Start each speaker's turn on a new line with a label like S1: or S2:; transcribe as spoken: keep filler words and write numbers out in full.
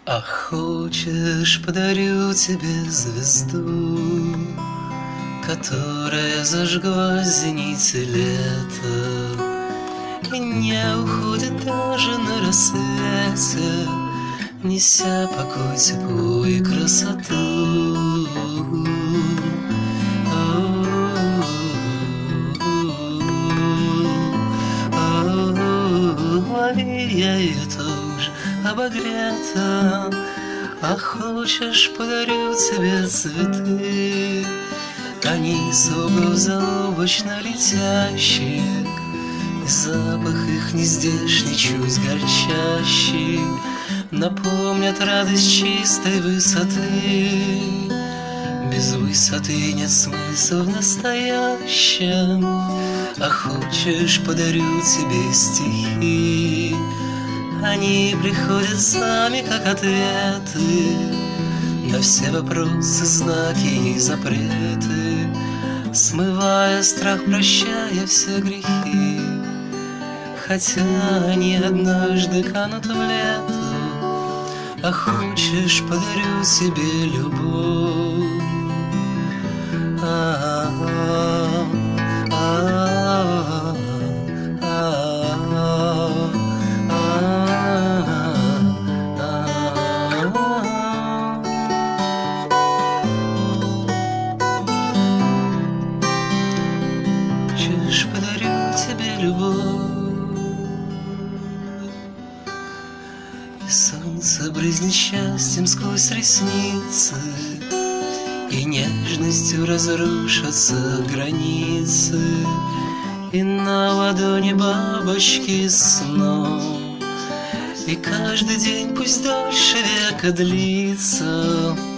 S1: А хочешь, подарю тебе звезду, которая зажгла в зените лето и не уходит даже на рассвете, неся покой, тепло и красоту. Лови, я ее тоже обогрета. А хочешь, подарю тебе цветы, они словно заоблачно летящие, и запах их нездешний, чуть горчащий, напомнят радость чистой высоты. Без высоты нет смысла в настоящем. А хочешь, подарю тебе стихи, они приходят сами, как ответы на все вопросы, знаки и запреты, смывая страх, прощая все грехи. Хотя они однажды канут в лету. А хочешь, подарю тебе любовь. Хочешь, подарю тебе любовь, и солнце брызнет счастьем сквозь ресницы, и нежностью разрушатся границы, и на ладони бабочки сном. И каждый день пусть дольше века длится,